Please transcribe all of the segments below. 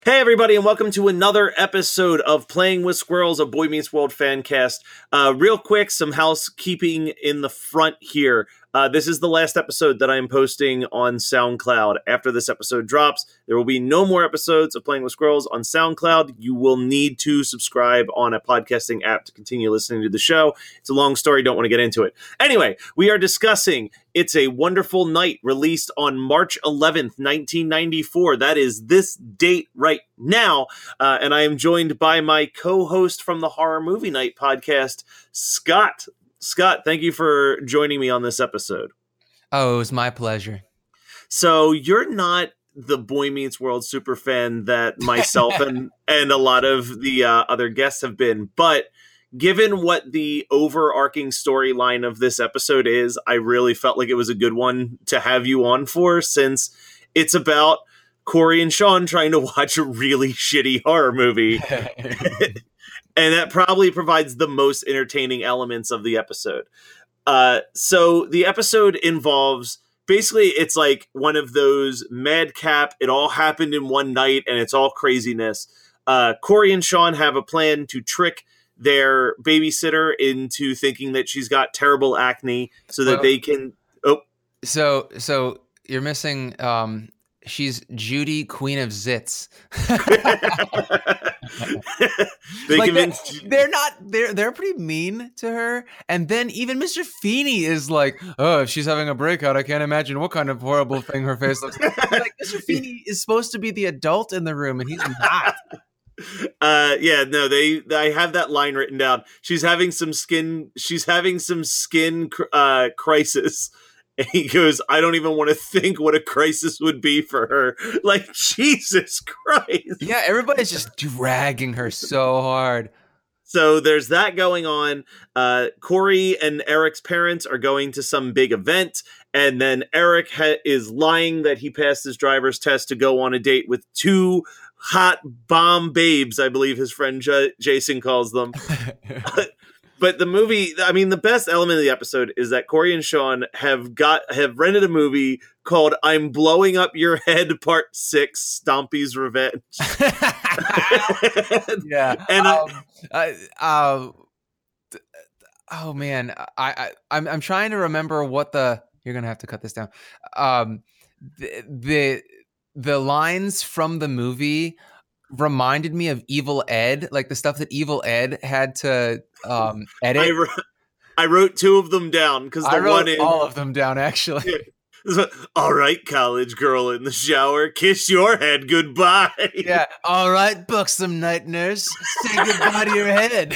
Hey everybody, and welcome to another episode of Playing with Squirrels, a Boy Meets World fan cast. Real quick, some housekeeping in the front here. This is the last episode that I am posting on SoundCloud. After this episode drops, there will be no more episodes of Playing with Squirrels on SoundCloud. You will need to subscribe on a podcasting app to continue listening to the show. It's a long story, don't want to get into it. Anyway, we are discussing It's a Wonderful Night, released on March 11th, 1994. That is this date right now. And I am joined by my co-host from the Horror Movie Night podcast, Scott. Scott, thank you for joining me on this episode. Oh, it was my pleasure. So you're not the Boy Meets World superfan that myself and a lot of the other guests have been, but given what the overarching storyline of this episode is, I really felt like it was a good one to have you on for, since it's about Corey and Sean trying to watch a really shitty horror movie. And that probably provides the most entertaining elements of the episode. So the episode involves, basically, it's like one of those madcap, it all happened in one night and it's all craziness. Corey and Sean have a plan to trick their babysitter into thinking that she's got terrible acne so that they can... So you're missing... she's Judy, Queen of Zits. They're pretty mean to her, and then even Mr. Feeney is like, "Oh, if she's having a breakout, I can't imagine what kind of horrible thing her face looks like." Like, Mr. Feeney is supposed to be the adult in the room, and he's not. I have that line written down. She's having some skin crisis. And he goes, I don't even want to think what a crisis would be for her. Like, Jesus Christ. Yeah, everybody's just dragging her so hard. So there's that going on. Corey and Eric's parents are going to some big event. And then Eric is lying that he passed his driver's test to go on a date with two hot bomb babes, I believe his friend Jason calls them. But the movie, I mean, the best element of the episode is that Corey and Sean have rented a movie called I'm Blowing Up Your Head Part 6, Stompy's Revenge. Yeah. And oh man, I'm trying to remember what you're going to have to cut this down. The lines from the movie reminded me of Evil Ed, like the stuff that Evil Ed had to edit. I wrote two of them down because I wrote all of them down, actually. Yeah. All right, college girl in the shower, kiss your head goodbye. Yeah. All right, buxom night nurse, say goodbye to your head.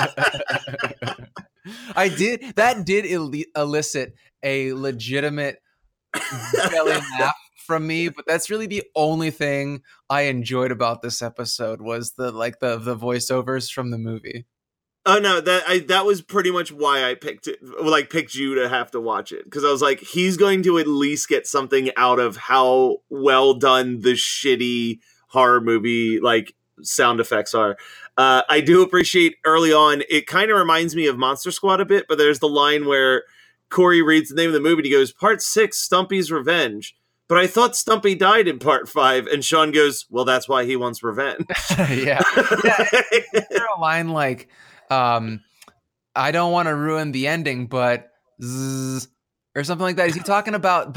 That did elicit a legitimate belly laugh from me, but that's really the only thing I enjoyed about this episode was the voiceovers from the movie. Oh no, that was pretty much why I picked you to have to watch it, because I was like, he's going to at least get something out of how well done the shitty horror movie like sound effects are. I do appreciate early on, it kind of reminds me of Monster Squad a bit, but there's the line where Corey reads the name of the movie and he goes, Part 6, Stumpy's Revenge. But I thought Stumpy died in Part 5, and Sean goes, well, that's why he wants revenge. Yeah. Is there a line like, I don't want to ruin the ending, but zzz, or something like that? Is he talking about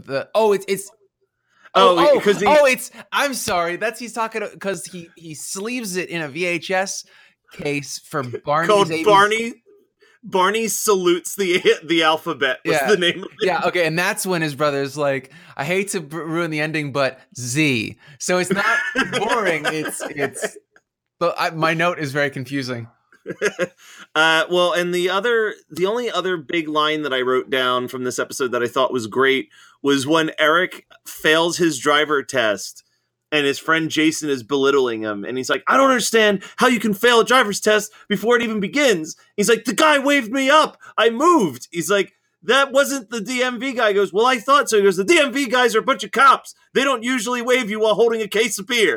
I'm sorry. He's talking because he sleeves it in a VHS case for Barney's called Barney Salutes the Alphabet was the name of it. Yeah, okay, and that's when his brother's like, I hate to ruin the ending, but Z. So it's not boring. But my note is very confusing. Well, and the only other big line that I wrote down from this episode that I thought was great was when Eric fails his driver test and his friend Jason is belittling him, and he's like, I don't understand how you can fail a driver's test before it even begins. He's like, the guy waved me up, I moved. He's like, that wasn't the DMV guy. He goes, well, I thought so. He goes, the DMV guys are a bunch of cops. They don't usually wave you while holding a case of beer.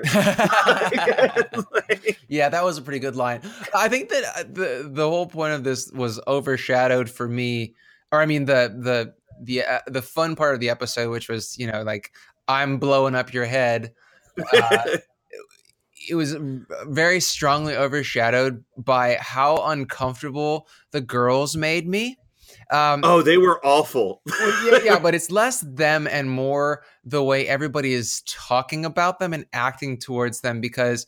Yeah, that was a pretty good line. I think that the whole point of this was overshadowed for me, or I mean the fun part of the episode, which was, like, I'm blowing up your head. it was very strongly overshadowed by how uncomfortable the girls made me. They were awful. Yeah, but it's less them and more the way everybody is talking about them and acting towards them, because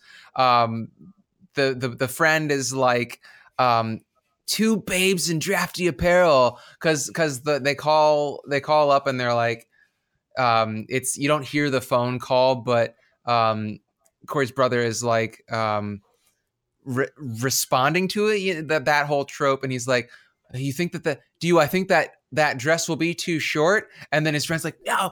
the friend is like, two babes in drafty apparel, because they call up and they're like, it's, you don't hear the phone call, but Corey's brother is like responding to it, that whole trope, and he's like, you think that I think that dress will be too short? And then his friend's like, no.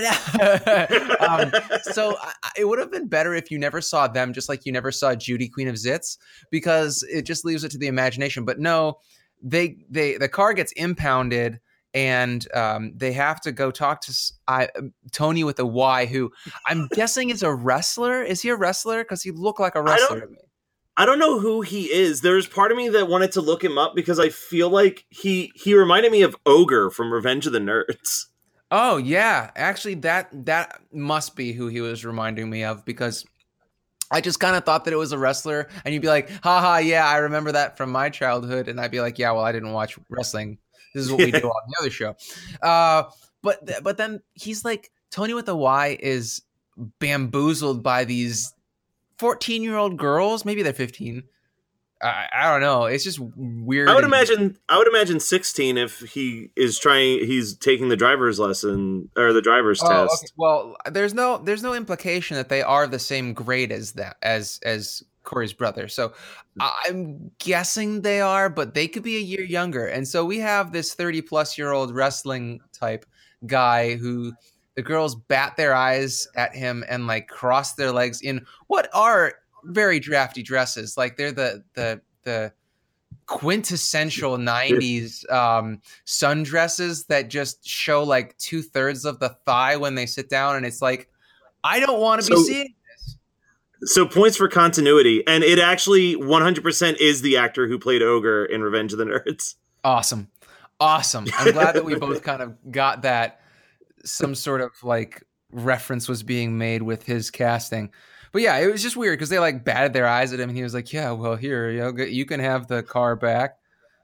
So it would have been better if you never saw them, just like you never saw Judy, Queen of Zits, because it just leaves it to the imagination. But no, the car gets impounded, and they have to go talk to Tony with a Y, who I'm guessing is a wrestler. Is he a wrestler? Because he looked like a wrestler to me. I don't know who he is. There's part of me that wanted to look him up because I feel like he reminded me of Ogre from Revenge of the Nerds. Oh yeah, actually that must be who he was reminding me of, because I just kind of thought that it was a wrestler, and you'd be like, haha, yeah, I remember that from my childhood, and I'd be like, yeah, well, I didn't watch wrestling. This is what we do on the other show. But then he's like, Tony with a Y is bamboozled by these 14-year-old girls. Maybe they're 15. I don't know. It's just weird. I would imagine 16 if he's taking the driver's lesson or the driver's test. Okay. Well, there's no implication that they are the same grade as Corey's brother. So I'm guessing they are, but they could be a year younger. And so we have this 30-plus-year-old wrestling type guy who the girls bat their eyes at him and like cross their legs in what are very drafty dresses. Like they're the quintessential 90s sundresses that just show like 2/3 of the thigh when they sit down. And it's like, I don't want to be seeing this. So points for continuity. And it actually 100% is the actor who played Ogre in Revenge of the Nerds. Awesome. I'm glad that we both kind of got that. Some sort of like reference was being made with his casting. But yeah, it was just weird because they like batted their eyes at him, and he was like, yeah, well, here, you can have the car back.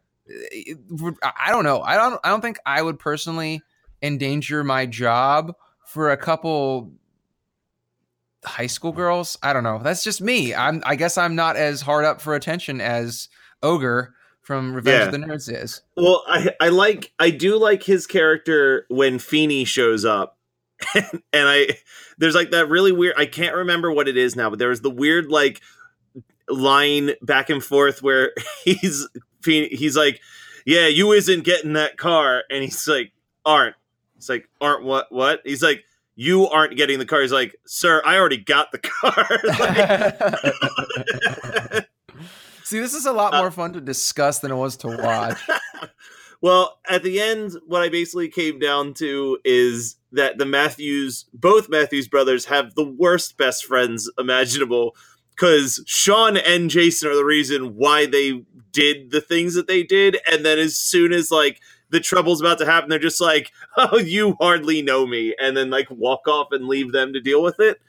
I don't know. I don't think I would personally endanger my job for a couple high school girls. I don't know. That's just me. I guess I'm not as hard up for attention as Ogre from Revenge of the Nerds is. Well, I do like his character when Feeney shows up. And there's like that really weird, I can't remember what it is now, but there was the weird like line back and forth where he's like, yeah, you isn't getting that car. And he's like, aren't. It's like, aren't what? He's like, you aren't getting the car. He's like, sir, I already got the car. Like, see, this is a lot more fun to discuss than it was to watch. Well, at the end, what I basically came down to is that both Matthews brothers have the worst best friends imaginable, because Sean and Jason are the reason why they did the things that they did. And then as soon as like the trouble's about to happen, they're just like, oh, you hardly know me. And then like walk off and leave them to deal with it.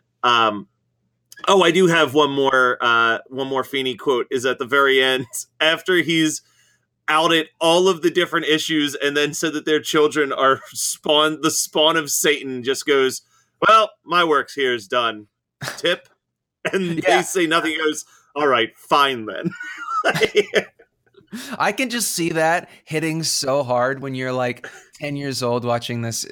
I do have one more Feeney quote is at the very end after he's outed all of the different issues and then said that their children are the spawn of Satan, just goes, well, my work's here is done. Tip. And they say nothing. He goes, all right, fine then. I can just see that hitting so hard when you're like 10 years old watching this.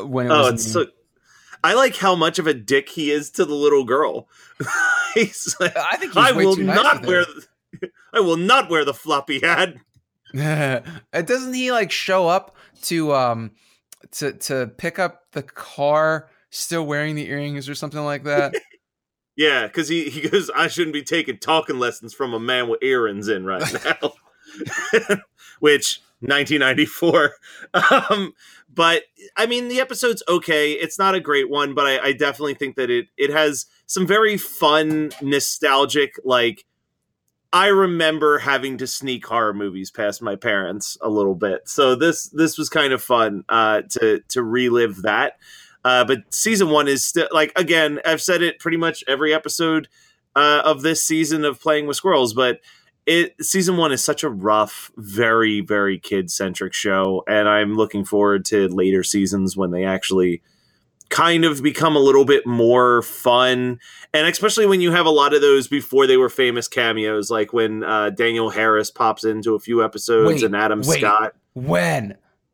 I like how much of a dick he is to the little girl. He's like, I think he's way too nice I will not wear the floppy hat. Doesn't he like show up to pick up the car still wearing the earrings or something like that? Yeah, because he goes, I shouldn't be taking talking lessons from a man with earrings in right now. Which 1994. But I mean, the episode's okay. It's not a great one, but I definitely think that it has some very fun, nostalgic, like, I remember having to sneak horror movies past my parents a little bit. So this was kind of fun to relive that. But season one is still, like, again, I've said it pretty much every episode. of this season of Playing with Squirrels, but season 1 is such a rough, very, very kid-centric show, and I'm looking forward to later seasons when they actually kind of become a little bit more fun, and especially when you have a lot of those before they were famous cameos, like when Daniel Harris pops into a few episodes and Adam Scott. When?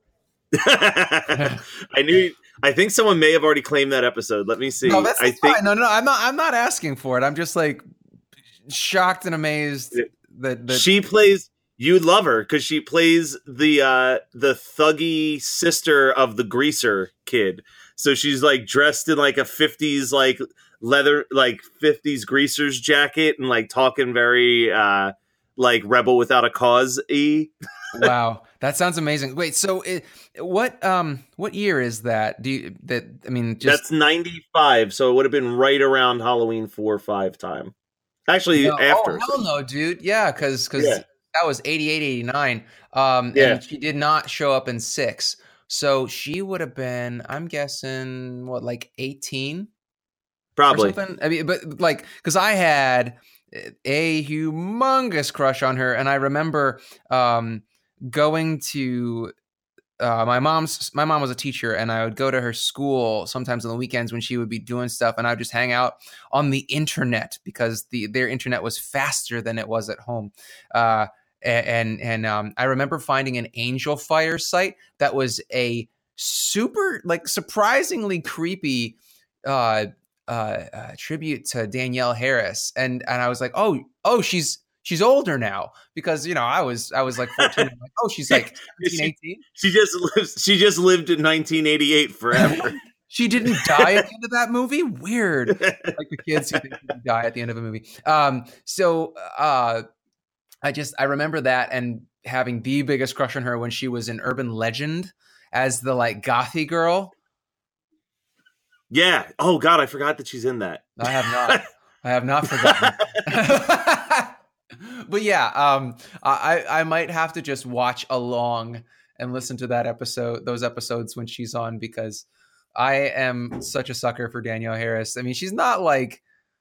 I think someone may have already claimed that episode. Let me see. No, that's fine. No, I'm not asking for it. I'm just like shocked and amazed that she plays. You'd love her because she plays the thuggy sister of the greaser kid. So she's like dressed in like a 50s like leather, like 50s greasers jacket, and like talking very like Rebel Without a Cause-y. Wow, that sounds amazing. Wait, so what year is that? That's 95, so it would have been right around Halloween 4 or 5 time. Actually, after. Oh, hell no, dude. Yeah, because that was 88, 89. And she did not show up in 6. So she would have been, I'm guessing, what, like 18? Probably. Or something? I mean, but like, because I had a humongous crush on her, and I remember going to my mom was a teacher, and I would go to her school sometimes on the weekends when she would be doing stuff, and I would just hang out on the internet because their internet was faster than it was at home. And I remember finding an Angel Fire site that was a super, like, surprisingly creepy tribute to Danielle Harris, and I was like, oh, she's older now, because I was like 14. I'm like, oh, she's like 17, 18. She just lived in 1988 forever. She didn't die at the end of that movie. Weird, like the kids who think they die at the end of a movie. I remember that and having the biggest crush on her when she was in Urban Legend as the like gothy girl. Yeah. Oh God, I forgot that she's in that. I have not forgotten. But yeah, I might have to just watch along and listen to those episodes when she's on, because I am such a sucker for Danielle Harris. I mean, she's not like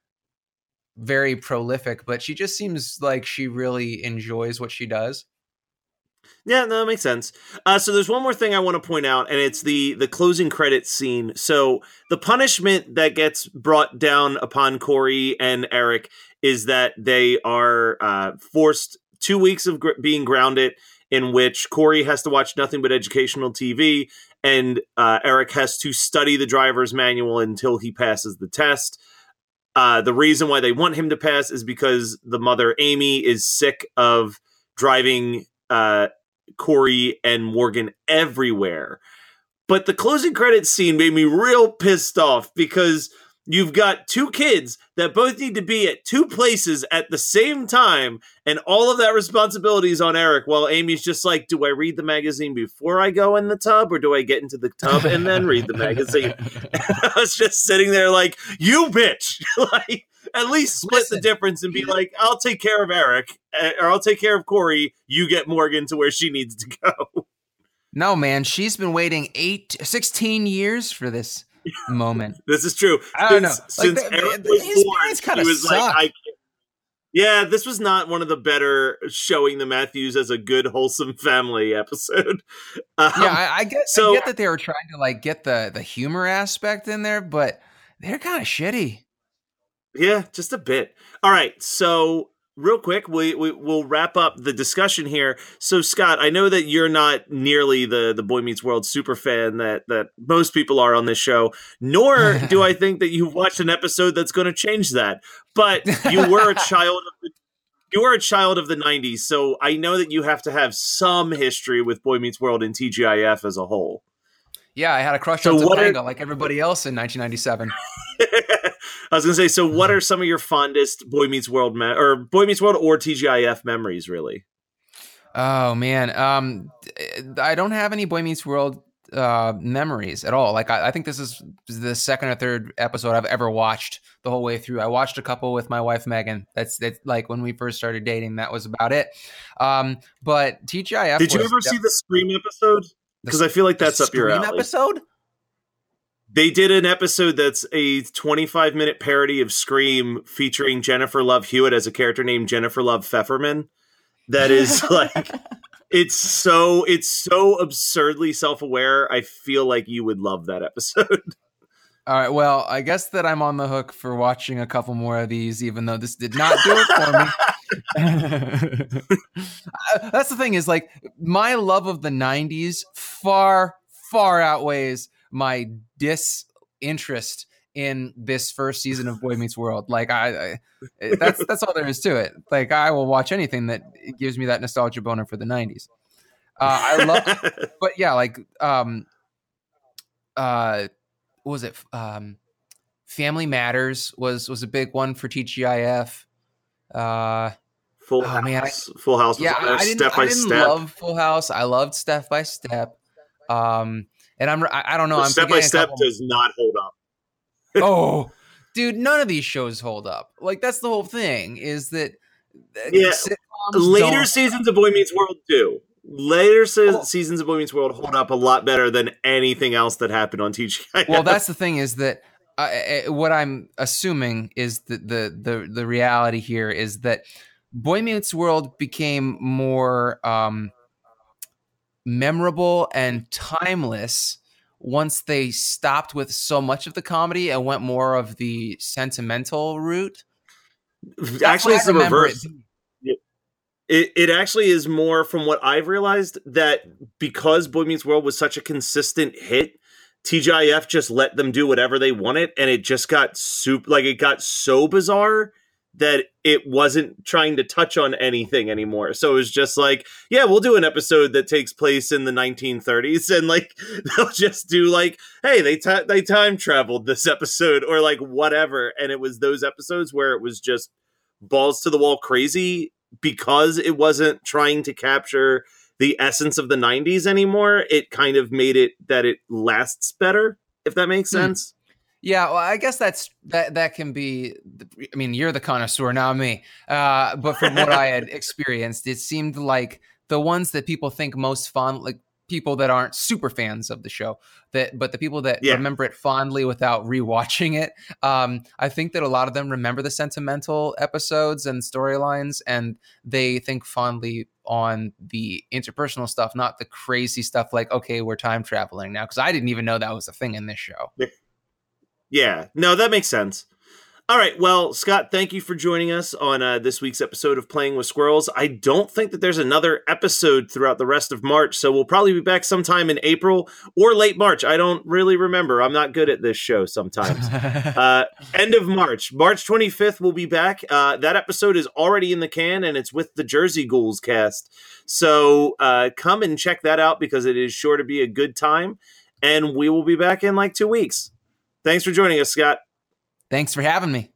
very prolific, but she just seems like she really enjoys what she does. Yeah, no, that makes sense. So there's one more thing I want to point out, and it's the closing credits scene. So the punishment that gets brought down upon Corey and Eric is that they are forced 2 weeks of being grounded, in which Corey has to watch nothing but educational TV, and Eric has to study the driver's manual until he passes the test. The reason why they want him to pass is because the mother, Amy, is sick of driving Corey and Morgan everywhere. But the closing credits scene made me real pissed off, because you've got 2 kids that both need to be at 2 places at the same time, and all of that responsibility is on Eric, while Amy's just like, do I read the magazine before I go in the tub, or do I get into the tub and then read the magazine? I was just sitting there like, you bitch! Like, at least split the difference and be like, I'll take care of Eric, or I'll take care of Corey, you get Morgan to where she needs to go. No, man, she's been waiting 16 years for this moment. This is true. I don't know. Since Eric was born, he was like, I can't. Yeah, this was not one of the better showing the Matthews as a good, wholesome family episode. I get that they were trying to like get the humor aspect in there, but they're kind of shitty. Yeah, just a bit. All right, so real quick, we'll wrap up the discussion here. So, Scott, I know that you're not nearly the Boy Meets World super fan that most people are on this show, nor do I think that you've watched an episode that's going to change that. But you were a child of the 90s, so I know that you have to have some history with Boy Meets World and TGIF as a whole. Yeah, I had a crush on Topanga like everybody else in 1997. I was going to say, so what are some of your fondest Boy Meets World or TGIF memories, really? Oh, man. I don't have any Boy Meets World memories at all. Like, I think this is the second or third episode I've ever watched the whole way through. I watched a couple with my wife, Megan. That's like when we first started dating. That was about it. But TGIF. Did you ever see the Scream episode? Because I feel like that's up your alley. Episode? They did an episode that's a 25-minute parody of Scream featuring Jennifer Love Hewitt as a character named Jennifer Love Pfefferman. That is like, it's so absurdly self-aware. I feel like you would love that episode. All right, well, I guess that I'm on the hook for watching a couple more of these, even though this did not do it for me. That's the thing is, like, my love of the 90s far outweighs my disinterest in this first season of Boy Meets World. Like, that's all there is to it. Like, I will watch anything that gives me that nostalgia boner for the 90s. I love, but yeah, like, what was it? Family Matters was a big one for TGIF. Full House. Full House. Yeah, I didn't love Full House. I loved Step by Step. And I don't know. I'm Step by Step does not hold up. Oh, dude, none of these shows hold up. Like, that's the whole thing. Is that later seasons of Boy Meets World do. Later seasons of Boy Meets World hold up a lot better than anything else that happened on TGIF. Well, that's the thing is that what I'm assuming is that the reality here is that Boy Meets World became more memorable and timeless once they stopped with so much of the comedy and went more of the sentimental route. Actually, it's the reverse. It actually is more, from what I've realized, that because Boy Meets World was such a consistent hit, TGIF just let them do whatever they wanted, and it just got it got so bizarre that it wasn't trying to touch on anything anymore. So it was just like, yeah, we'll do an episode that takes place in the 1930s, and like they'll just do like, hey, they time traveled this episode, or like whatever. And it was those episodes where it was just balls to the wall crazy, because it wasn't trying to capture the essence of the 90s anymore. It kind of made it that it lasts better, if that makes sense. Yeah, well, I guess that can be. I mean, you're the connoisseur, not me. But from what I had experienced, it seemed like the ones that people think most fond, like people that aren't super fans of the show, but the people that remember it fondly without rewatching it. I think that a lot of them remember the sentimental episodes and storylines, and they think fondly on the interpersonal stuff, not the crazy stuff like, okay, we're time traveling now. Because I didn't even know that was a thing in this show. Yeah, no, that makes sense. All right, well, Scott, thank you for joining us on this week's episode of Playing with Squirrels. I don't think that there's another episode throughout the rest of March, so we'll probably be back sometime in April or late March. I don't really remember. I'm not good at this show sometimes. End of March. March 25th, we'll be back. That episode is already in the can, and it's with the Jersey Ghouls cast. So come and check that out, because it is sure to be a good time, and we will be back in like 2 weeks. Thanks for joining us, Scott. Thanks for having me.